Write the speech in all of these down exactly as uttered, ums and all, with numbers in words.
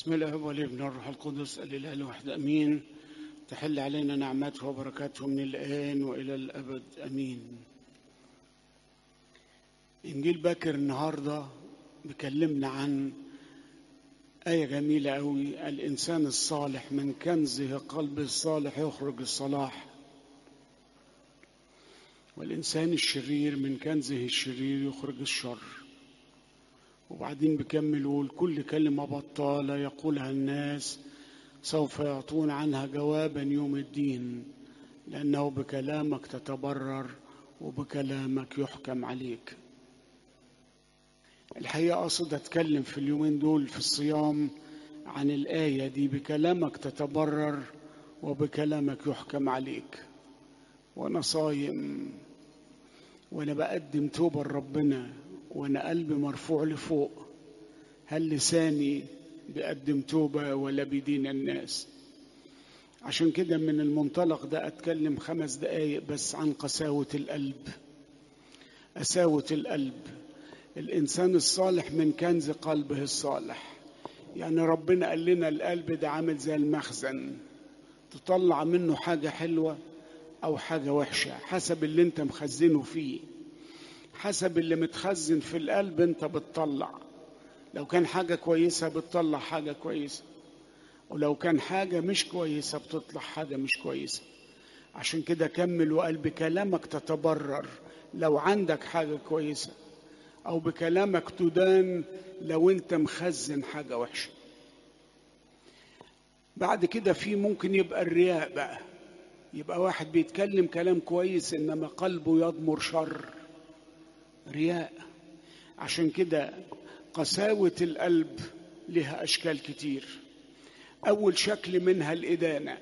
بسم الله والابن والروح القدس الإله الواحد أمين. تحل علينا نعمته وبركاته من الآن وإلى الأبد أمين. إنجيل باكر النهاردة بيكلمنا عن آية جميلة أوي: الإنسان الصالح من كنزه قلبه الصالح يخرج الصلاح، والإنسان الشرير من كنزه الشرير يخرج الشر. وبعدين بيكمل يقول: كل كلمة بطالة يقولها الناس سوف يعطون عنها جوابا يوم الدين، لأنه بكلامك تتبرر وبكلامك يحكم عليك. الحقيقة أقصد أتكلم في اليومين دول في الصيام عن الآية دي: بكلامك تتبرر وبكلامك يحكم عليك. وأنا صايم وأنا بقدم توبة لربنا وأنا قلبي مرفوع لفوق، هل لساني بيقدم توبة ولا بيدين الناس؟ عشان كده من المنطلق ده أتكلم خمس دقايق بس عن قساوة القلب. قساوة القلب. الإنسان الصالح من كنز قلبه الصالح. يعني ربنا قال لنا القلب ده عامل زي المخزن، تطلع منه حاجة حلوة أو حاجة وحشة حسب اللي انت مخزنه فيه. حسب اللي متخزن في القلب انت بتطلع. لو كان حاجة كويسة بتطلع حاجة كويسة، ولو كان حاجة مش كويسة بتطلع حاجة مش كويسة. عشان كده كمل وقال: بكلامك تتبرر لو عندك حاجة كويسة، أو بكلامك تدان لو انت مخزن حاجة وحشة. بعد كده في ممكن يبقى الرياء بقى، يبقى واحد بيتكلم كلام كويس إنما قلبه يضمر شر، رياء. عشان كده قساوة القلب لها أشكال كتير. أول شكل منها الإدانة.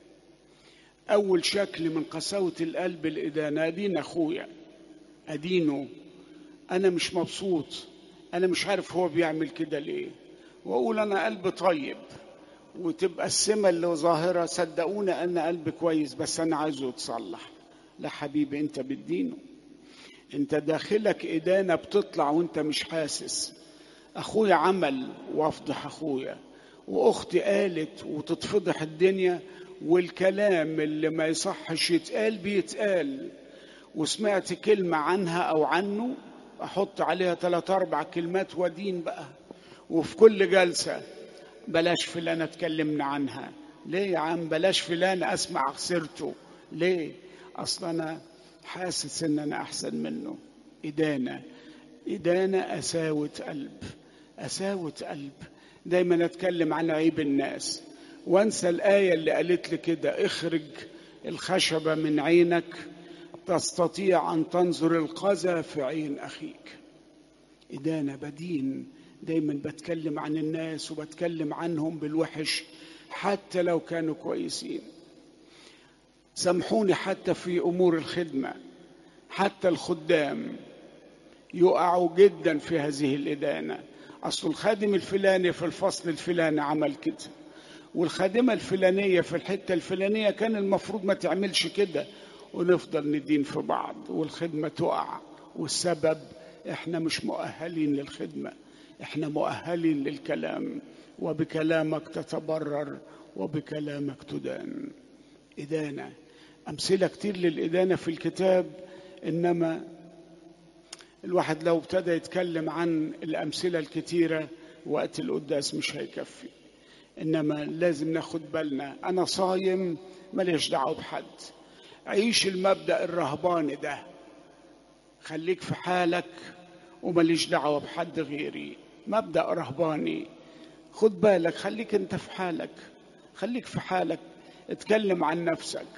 أول شكل من قساوة القلب الإدانة. أدين أخويا، أدينه، أنا مش مبسوط، أنا مش عارف هو بيعمل كده ليه، وأقول أنا قلب طيب، وتبقى السمة اللي ظاهرة صدقونا أن قلب كويس بس أنا عايزه يتصلح. لا حبيبي، أنت بتدينه، أنت داخلك إدانة بتطلع وأنت مش حاسس. أخويا عمل وأفضح أخويا، وأختي قالت وتتفضح الدنيا، والكلام اللي ما يصحش يتقال بيتقال. وسمعت كلمة عنها أو عنه أحط عليها ثلاث أربع كلمات ودين بقى. وفي كل جلسة: بلاش فلانة اتكلمنا عنها. ليه يا عم بلاش فلانة أسمع سيرته؟ ليه؟ أصلا أنا حاسس إن أنا أحسن منه. إدانة. إدانة. قساوة قلب. قساوة قلب. دايما أتكلم عن عيب الناس وانسى الآية اللي قالت لي كده: اخرج الخشبة من عينك تستطيع أن تنظر القذى في عين أخيك. إدانة. بدين. دايما بتكلم عن الناس وبتكلم عنهم بالوحش حتى لو كانوا كويسين. سامحوني، حتى في أمور الخدمة، حتى الخدام يقعوا جدا في هذه الإدانة. أصل الخادم الفلاني في الفصل الفلاني عمل كده، والخادمة الفلانية في الحتة الفلانية كان المفروض ما تعملش كده، ونفضل ندين في بعض والخدمة تقع. والسبب احنا مش مؤهلين للخدمة، احنا مؤهلين للكلام. وبكلامك تتبرر وبكلامك تدان. إدانة. أمثلة كتير للإدانة في الكتاب، إنما الواحد لو ابتدى يتكلم عن الأمثلة الكتيرة وقت القداس مش هيكفي. إنما لازم ناخد بالنا. أنا صايم ماليش دعوة بحد. عيش المبدأ الرهباني ده، خليك في حالك وماليش دعوة بحد غيري. مبدأ رهباني. خد بالك، خليك انت في حالك، خليك في حالك. اتكلم عن نفسك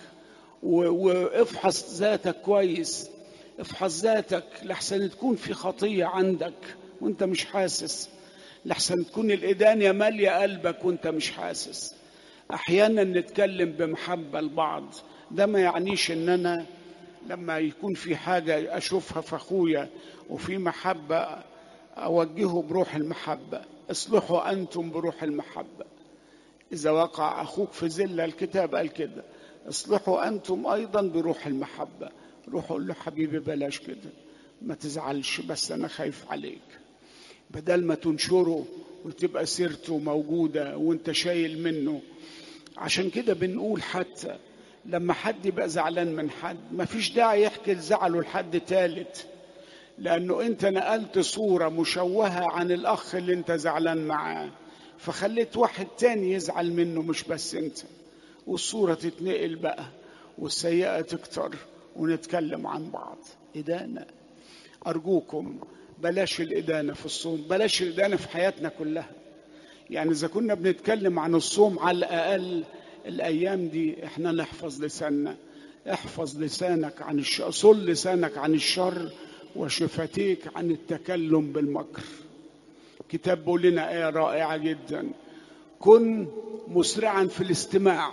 وافحص ذاتك كويس. افحص ذاتك لحسن تكون في خطية عندك وانت مش حاسس، لحسن تكون الإدانة مالية قلبك وانت مش حاسس. احيانا نتكلم بمحبة لبعض، ده ما يعنيش ان انا لما يكون في حاجة اشوفها في اخويا وفي محبة اوجهه بروح المحبة. اصلحوا انتم بروح المحبة. اذا وقع اخوك في زلة، الكتاب قال كده: اصلحوا انتم ايضا بروح المحبة. روح قول له: حبيبي بلاش كده، ما تزعلش، بس انا خايف عليك. بدل ما تنشره وتبقى سيرته موجودة وانت شايل منه. عشان كده بنقول حتى لما حد يبقى زعلان من حد مفيش داعي يحكي زعله لحد تالت، لأنه أنت نقلت صورة مشوهة عن الأخ اللي أنت زعلان معاه، فخليت واحد تاني يزعل منه مش بس أنت، والصورة تتنقل بقى والسيئة تكتر ونتكلم عن بعض. إدانة، أرجوكم بلاش الإدانة في الصوم، بلاش الإدانة في حياتنا كلها. يعني إذا كنا بنتكلم عن الصوم على الأقل الأيام دي إحنا نحفظ لساننا. احفظ لسانك عن الشر، صل لسانك عن الشر وشفتيك عن التكلم بالمكر. كتاب بيقول لنا آية رائعة جدا: كن مسرعا في الاستماع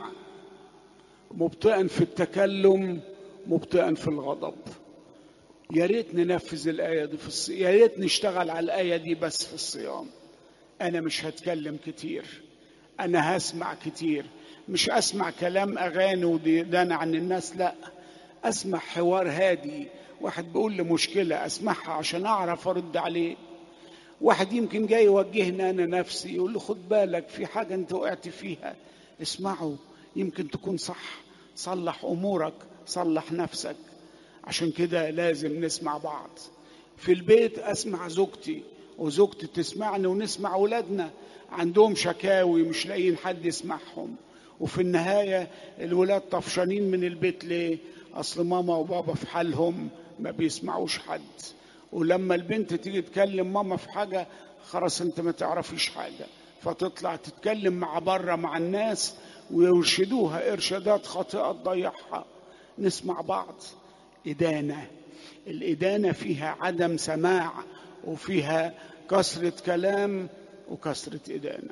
مبطئا في التكلم مبطئا في الغضب. يا ريت ننفذ الآية دي في الصيام، يا ريت نشتغل على الآية دي بس في الصيام. أنا مش هتكلم كتير، أنا هسمع كتير، مش أسمع كلام أغاني وديدان عن الناس، لا، أسمع حوار هادي، واحد بيقول لي مشكلة أسمعها عشان أعرف أرد عليه. واحد يمكن جاي يوجهنا أنا نفسي يقول له خد بالك في حاجة أنت وقعت فيها، اسمعه يمكن تكون صح، صلح أمورك، صلح نفسك. عشان كده لازم نسمع بعض. في البيت أسمع زوجتي وزوجتي تسمعني، ونسمع أولادنا عندهم شكاوي مش لاقيين حد يسمعهم، وفي النهاية الولاد طفشانين من البيت ليه؟ أصل ماما وبابا في حالهم ما بيسمعوش حد. ولما البنت تيجي تكلم ماما في حاجة خلاص انت ما تعرفيش حاجة، فتطلع تتكلم مع بره مع الناس ويرشدوها إرشادات خاطئة تضيعها. نسمع بعض. إدانة، الإدانة فيها عدم سماع وفيها كثرة كلام وكثرة إدانة.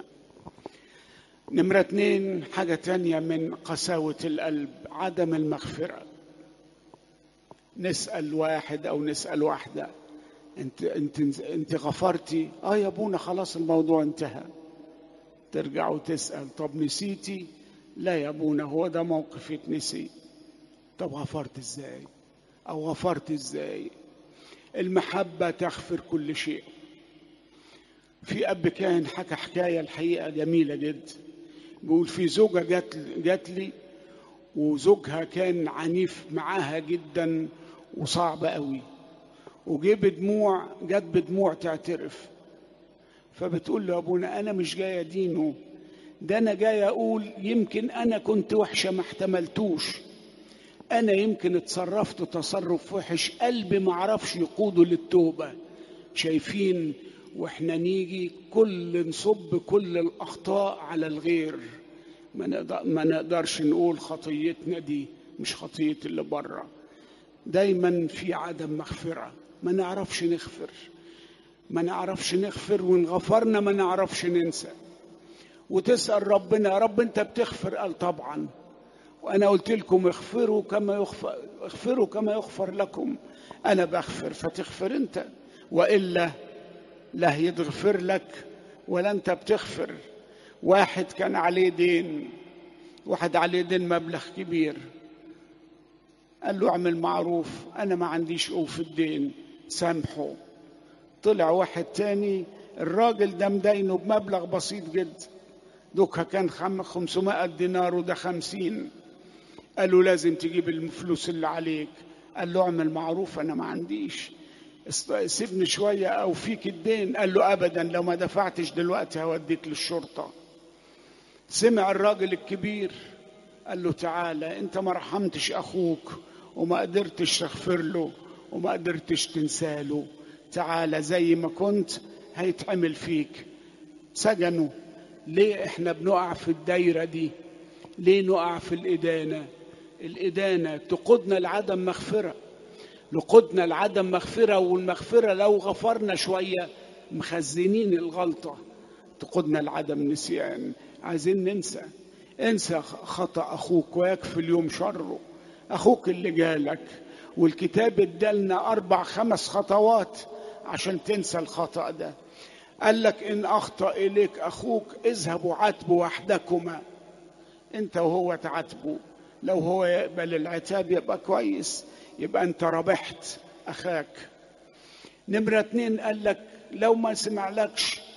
نمرة اتنين، حاجة تانية من قساوة القلب، عدم المغفرة. نسأل واحد أو نسأل واحدة انت, انت, انت غفرتي؟ آه يا ابونا خلاص الموضوع انتهى. ترجع وتسأل طب نسيتي؟ لا يا ابونا هو ده موقف يتنسي. طب غفرت ازاي أو غفرت ازاي؟ المحبة تغفر كل شيء. في أب كان حكى حكاية الحقيقة جميلة جدا، بيقول في زوجة جات, جات لي وزوجها كان عنيف معاها جدا وصعب قوي، وجي بدموع، جات بدموع تعترف. فبتقول له أبونا أنا مش جاية دينه، ده أنا جاية أقول يمكن أنا كنت وحشة ما احتملتوش، أنا يمكن اتصرفت تصرف وحش قلبي ما عرفش يقوده للتوبة. شايفين؟ وإحنا نيجي كل نصب كل الأخطاء على الغير، ما نقدرش نقول خطيتنا دي مش خطية اللي بره. دايما في عدم مغفرة، ما نعرفش نغفر، ما نعرفش نغفر، ونغفرنا ما نعرفش ننسى. وتسأل ربنا يا رب أنت بتغفر؟ قال طبعا، وأنا قلت لكم اغفروا كما يغفر، اغفروا كما يغفر لكم. أنا بغفر فتغفر أنت، وإلا لا يتغفر لك ولا أنت بتغفر. واحد كان عليه دين، واحد عليه دين مبلغ كبير، قال له اعمل معروف أنا ما عنديش أوف الدين سامحه. طلع واحد تاني الراجل ده مدينه بمبلغ بسيط جدا، دوكها كان خمسمائة دينار وده خمسين. قال له لازم تجيب الفلوس اللي عليك. قال له اعمل معروف أنا ما عنديش، سيبني شوية أو فيك الدين. قال له أبدا لو ما دفعتش دلوقتي هوديك للشرطة. سمع الراجل الكبير قال له تعالى أنت ما رحمتش أخوك وما قدرتش تغفر له وما قدرتش تنساله، تعالى زي ما كنت هيتعمل فيك. سجنوا. ليه احنا بنقع في الدايرة دي؟ ليه نقع في الإدانة؟ الإدانة تقودنا لعدم مغفرة، لقدنا لعدم مغفرة، والمغفرة لو غفرنا شوية مخزنين الغلطة تقودنا لعدم نسيان. عايزين ننسى. انسى خطأ أخوك ويكفي اليوم شره. أخوك اللي جالك، والكتاب ادالنا أربع خمس خطوات عشان تنسى الخطأ ده. قال لك إن أخطأ إليك أخوك اذهبوا عاتبوا وحدكما، انت وهو تعاتبوا. لو هو يقبل العتاب يبقى كويس، يبقى انت ربحت أخاك. نمرة اتنين قال لك لو ما سمعلكش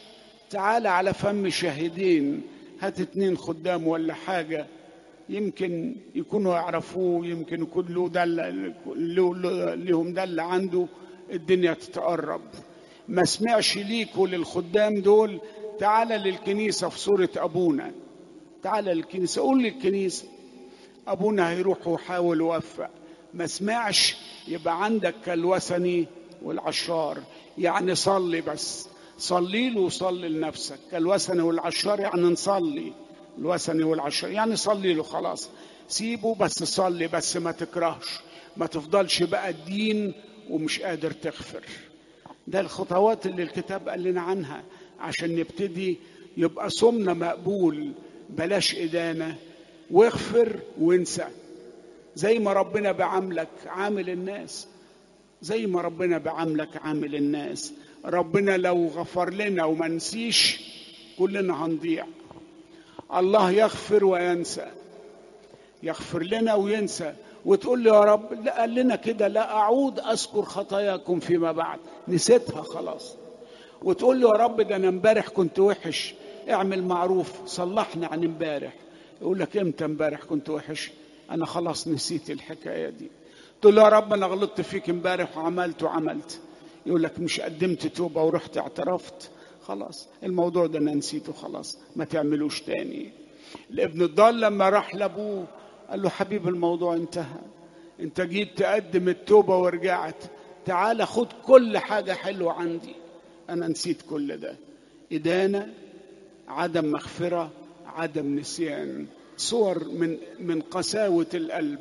تعال على فم شاهدين، هات اتنين خدام ولا حاجة يمكن يكونوا يعرفوه، يمكن يكون له دل لهم دل عنده، الدنيا تتقرب. ما سمعش ليكوا للخدام دول، تعال للكنيسة في صورة أبونا، تعال للكنيسة، قول للكنيسة أبونا هيروح وحاول ووفق. ما سمعش، يبقى عندك كالوثني والعشار، يعني صلي بس، صلي له وصلي لنفسك. كالوثني والعشار يعني نصلي، الوثني والعشار يعني صلي له، خلاص سيبه بس صلي، بس ما تكرهش، ما تفضلش بقى الدين ومش قادر تغفر. ده الخطوات اللي الكتاب قال لنا عنها عشان نبتدي يبقى صومنا مقبول. بلاش إدانة، واغفر وانسى، زي ما ربنا بعملك عامل الناس، زي ما ربنا بعملك عامل الناس. ربنا لو غفر لنا وما نسيش كلنا هنضيع. الله يغفر وينسى، يغفر لنا وينسى، وتقول له يا رب لا، قال لنا كده لا أعود أذكر خطاياكم فيما بعد، نسيتها خلاص. وتقول له يا رب ده أنا امبارح كنت وحش، اعمل معروف صلحني عن امبارح. يقول لك امتى امبارح كنت وحش؟ أنا خلاص نسيت الحكاية دي. تقول له يا رب أنا غلطت فيك امبارح وعملت وعملت، يقول لك مش قدمت توبة ورحت اعترفت، خلاص الموضوع ده أنا نسيته، خلاص ما تعملوش تاني. الابن الضال لما راح لأبوه قال له حبيب الموضوع انتهى، انت جيت تقدم التوبة ورجعت، تعال خد كل حاجة حلوة عندي، أنا نسيت كل ده. إدانة، عدم مغفرة، عدم نسيان، صور من من قساوة القلب.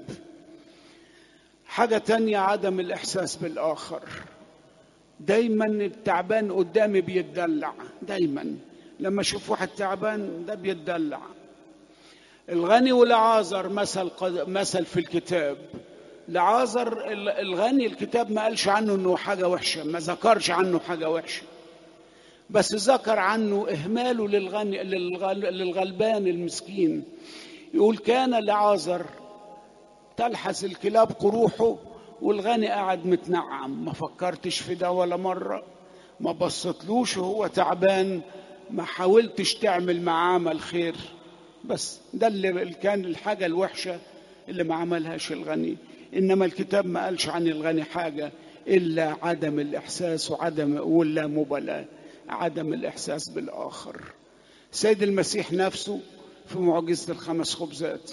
حاجة تانية عدم الإحساس بالآخر. دايما التعبان قدامي بيتدلع، دايما لما اشوف واحد تعبان ده بيتدلع. الغني والعازر مثل مثل في الكتاب. لعازر الغني الكتاب ما قالش عنه انه حاجة وحشة، ما ذكرش عنه حاجة وحشة، بس ذكر عنه إهماله للغني للغلبان المسكين. يقول كان لعازر تلحس الكلاب قروحه والغني قاعد متنعم. ما فكرتش في ده ولا مرة، ما بصتلوش وهو تعبان، ما حاولتش تعمل معاه عمل خير، بس ده اللي كان الحاجة الوحشة اللي ما عملهاش الغني. إنما الكتاب ما قالش عن الغني حاجة إلا عدم الإحساس وعدم ولا مبالاة، عدم الإحساس بالآخر. سيد المسيح نفسه في معجزة الخمس خبزات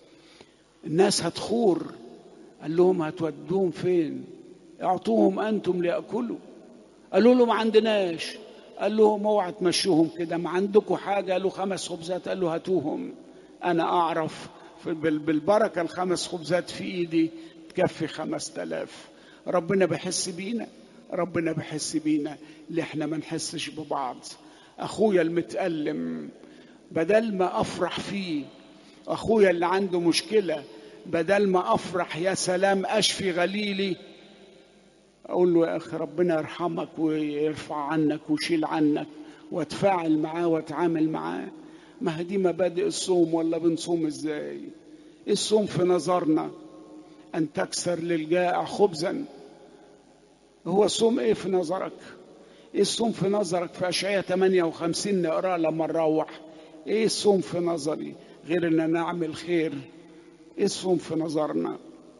الناس هتخور، قال لهم هتودوهم فين؟ اعطوهم أنتم ليأكلوا. قالوا له ما عندناش، قال لهم اوعى تمشوهم كده، ما عندكم حاجة؟ قالوا خمس خبزات، قال له هاتوهم، أنا أعرف بالبركة الخمس خبزات في إيدي تكفي خمس تلاف. ربنا بحس بينا، ربنا بحس بينا اللي احنا ما نحسش ببعض. أخويا المتألم بدل ما أفرح فيه، أخويا اللي عنده مشكلة بدل ما أفرح يا سلام أشفي غليلي، أقول له يا أخي ربنا يرحمك ويرفع عنك ويشيل عنك، واتفاعل معاه واتعامل معاه. ما هدي مبادئ الصوم، ولا بنصوم إزاي؟ الصوم في نظرنا أن تكسر للجائع خبزا. هو الصوم إيه في نظرك؟ إيه الصوم في نظرك؟ في أشعياء ثمانية وخمسين نقرأ لما نروح. إيه الصوم في نظري غير أن نعمل خير؟ إيه الصوم في نظرنا؟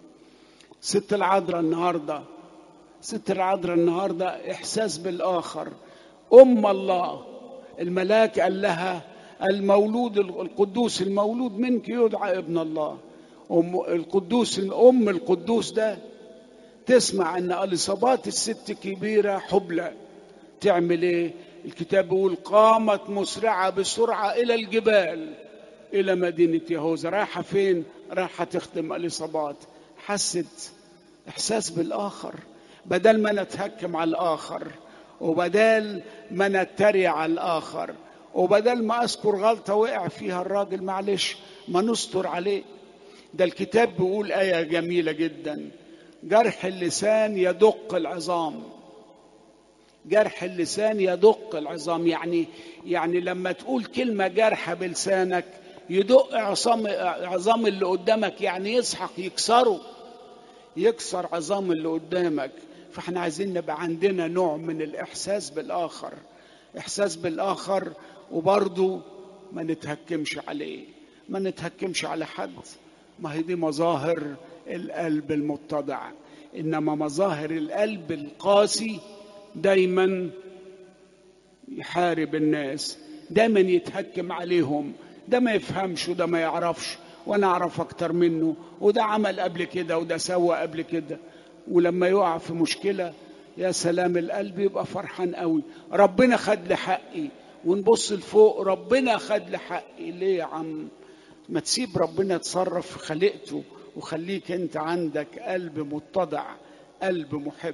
ست العذراء النهاردة، ست العذراء النهاردة إحساس بالآخر. أم الله، الملاك قال لها المولود القدوس المولود منك يدعى ابن الله. أم القدوس، أم القدوس ده تسمع أن إليصابات الست كبيرة حبلى، تعمل إيه؟ الكتاب بيقول قامت مسرعة بسرعة إلى الجبال إلى مدينة يهوذا. رايحة فين؟ رايحة تخدم إليصابات. حست إحساس بالآخر، بدل ما نتهكم على الآخر، وبدل ما نتريق على الآخر، وبدل ما أذكر غلطة وقع فيها الراجل معلش ما نستر عليه. ده الكتاب بيقول آية جميلة جدا، جرح اللسان يدق العظام. جرح اللسان يدق العظام، يعني يعني لما تقول كلمة جرحة بلسانك يدق عظام عظام اللي قدامك، يعني يسحق يكسره، يكسر عظام اللي قدامك. فاحنا عايزين نبقى عندنا نوع من الإحساس بالآخر. إحساس بالآخر، وبرضه ما نتهكمش عليه، ما نتهكمش على حد. ما هي دي مظاهر القلب المتضع. إنما مظاهر القلب القاسي دايما يحارب الناس، دايما يتهكم عليهم، ده ما يفهمش وده ما يعرفش وانا اعرف اكتر منه، وده عمل قبل كده وده سوى قبل كده. ولما يقع في مشكلة يا سلام القلب يبقى فرحان قوي، ربنا خد لي حقي، ونبص لفوق ربنا خد لي حقي. ليه يا عم؟ ما تسيب ربنا يتصرف في خلقته، وخليك انت عندك قلب متضع، قلب محب.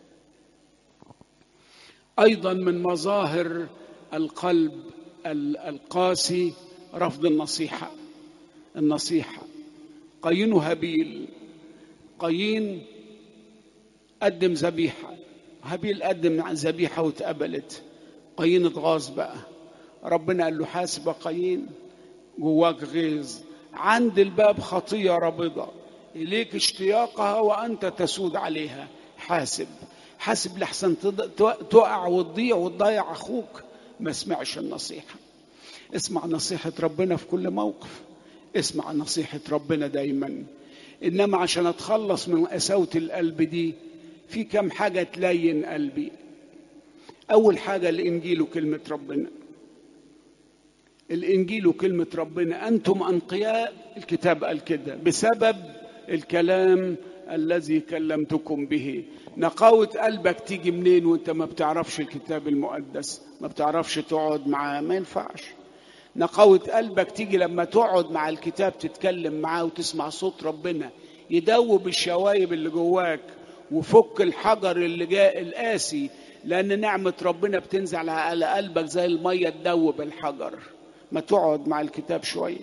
ايضا من مظاهر القلب القاسي رفض النصيحة. النصيحة قايين وهابيل. قايين قدم ذبيحة، هابيل قدم ذبيحة واتقبلت. قايين اتغاظ بقى، ربنا قال له حاسب يا قايين، جواك غيظ، عند الباب خطية رابضة إليك اشتياقها وأنت تسود عليها. حاسب حاسب لحسن تقع وتضيع وتضيع أخوك. ما اسمعش النصيحة. اسمع نصيحة ربنا في كل موقف، اسمع نصيحة ربنا دايما. إنما عشان أتخلص من قساوة القلب دي في كم حاجة تلين قلبي. أول حاجة الإنجيل وكلمة ربنا. الإنجيل وكلمة ربنا، أنتم أنقياء، الكتاب قال كده، بسبب الكلام الذي كلمتكم به. نقاوة قلبك تيجي منين وانت ما بتعرفش الكتاب المقدس، ما بتعرفش تقعد معاه؟ ما ينفعش. نقاوة قلبك تيجي لما تقعد مع الكتاب، تتكلم معاه وتسمع صوت ربنا يدوب الشوايب اللي جواك وفك الحجر اللي جاء القاسي، لأن نعمة ربنا بتنزل على قلبك زي المية تدوب الحجر. ما تقعد مع الكتاب شوية،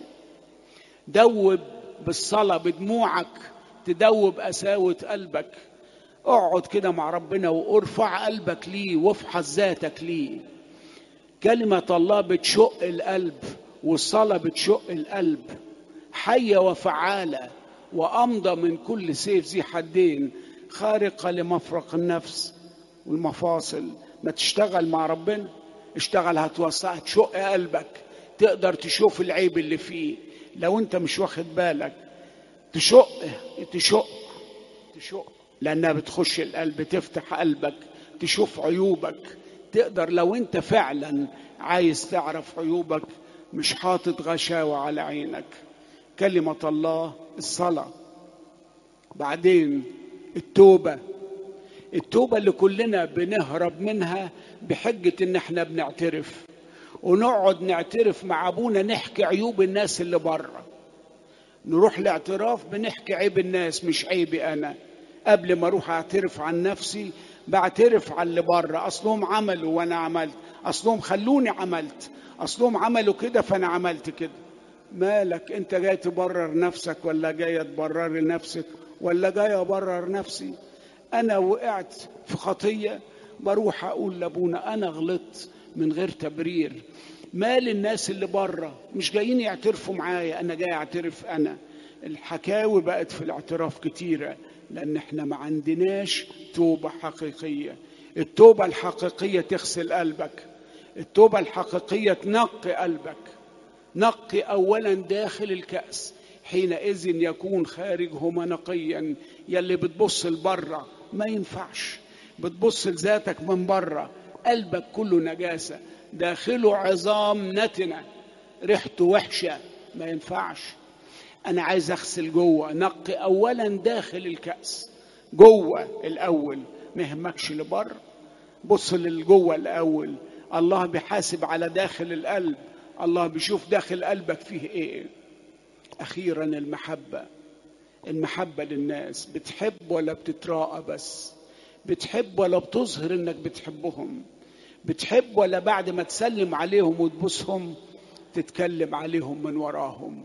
دوب بالصلاة بدموعك تدوب قساوة قلبك. اقعد كده مع ربنا وارفع قلبك ليه وافحص ذاتك ليه. كلمة الله بتشق القلب، والصلاة بتشق القلب، حية وفعالة وأمضى من كل سيف ذي حدين، خارقة لمفرق النفس والمفاصل. ما تشتغل مع ربنا، اشتغل هتوسع، تشق قلبك، تقدر تشوف العيب اللي فيه. لو انت مش واخد بالك تشق تشق تشق لأنها بتخش القلب، تفتح قلبك تشوف عيوبك. تقدر لو انت فعلا عايز تعرف عيوبك، مش حاطط غشاوة على عينك. كلمة الله، الصلاة، بعدين التوبة. التوبة اللي كلنا بنهرب منها بحجة ان احنا بنعترف، ونقعد نعترف مع ابونا نحكي عيوب الناس اللي بره. نروح لاعتراف بنحكي عيب الناس مش عيبي انا. قبل ما اروح اعترف عن نفسي بعترف عن اللي بره، اصلهم عملوا وانا عملت، اصلهم خلوني عملت، اصلهم عملوا كده فانا عملت كده. مالك انت جاي تبرر نفسك ولا جاي تبرر لنفسك ولا جاي ابرر نفسي؟ انا وقعت في خطية بروح اقول لابونا انا غلطت من غير تبرير. مال الناس اللي بره مش جايين يعترفوا معايا، انا جاي اعترف انا. الحكاوي بقت في الاعتراف كتيرة لان احنا ما عندناش توبة حقيقية. التوبة الحقيقية تغسل قلبك، التوبة الحقيقية تنقي قلبك. نقي اولا داخل الكأس، حينئذ يكون خارجهما نقيا. يلي بتبص لبره ما ينفعش، بتبص لذاتك من بره، قلبك كله نجاسة، داخله عظام نتنة ريحته وحشة، ما ينفعش. أنا عايز أغسل جوه. نقي أولا داخل الكأس، جوه الأول، ما يهمكش لبره، بص للجوه الأول. الله بيحاسب على داخل القلب، الله بيشوف داخل قلبك فيه إيه. أخيرا المحبة. المحبة للناس، بتحب ولا بتتراءى بس؟ بتحب ولا بتظهر إنك بتحبهم؟ بتحب ولا بعد ما تسلم عليهم وتبوسهم تتكلم عليهم من وراهم؟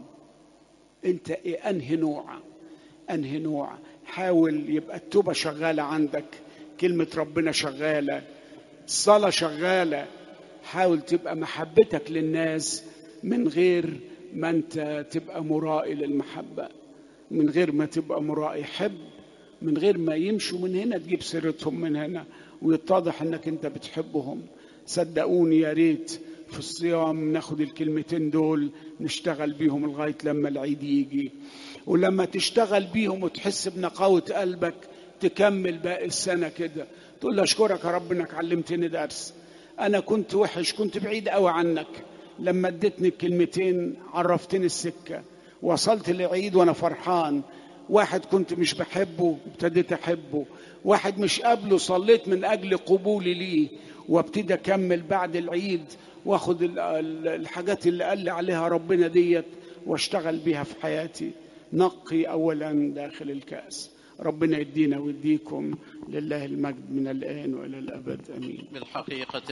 انت ايه؟ انهي نوع؟ انهي نوع؟ حاول يبقى التوبة شغالة عندك، كلمة ربنا شغالة، الصلاة شغالة. حاول تبقى محبتك للناس من غير ما انت تبقى مرائي للمحبة، من غير ما تبقى مرائي. حب من غير ما يمشوا من هنا تجيب سيرتهم من هنا ويتضح انك انت بتحبهم. صدقوني يا ريت في الصيام ناخد الكلمتين دول نشتغل بيهم لغاية لما العيد يجي، ولما تشتغل بيهم وتحس بنقاوة قلبك تكمل باقي السنة كده، تقول له أشكرك يا رب إنك علمتني درس. أنا كنت وحش، كنت بعيد قوي عنك، لما اديتني الكلمتين عرفتني السكة، وصلت للعيد وأنا فرحان. واحد كنت مش بحبه ابتديت أحبه، واحد مش قابله صليت من أجل قبولي ليه، وابتدي أكمل بعد العيد واخد الحاجات اللي قال لي عليها ربنا ديت واشتغل بيها في حياتي. نقي أولا داخل الكأس. ربنا يدينا ويديكم، لله المجد من الآن وإلى الأبد، أمين. بالحقيقة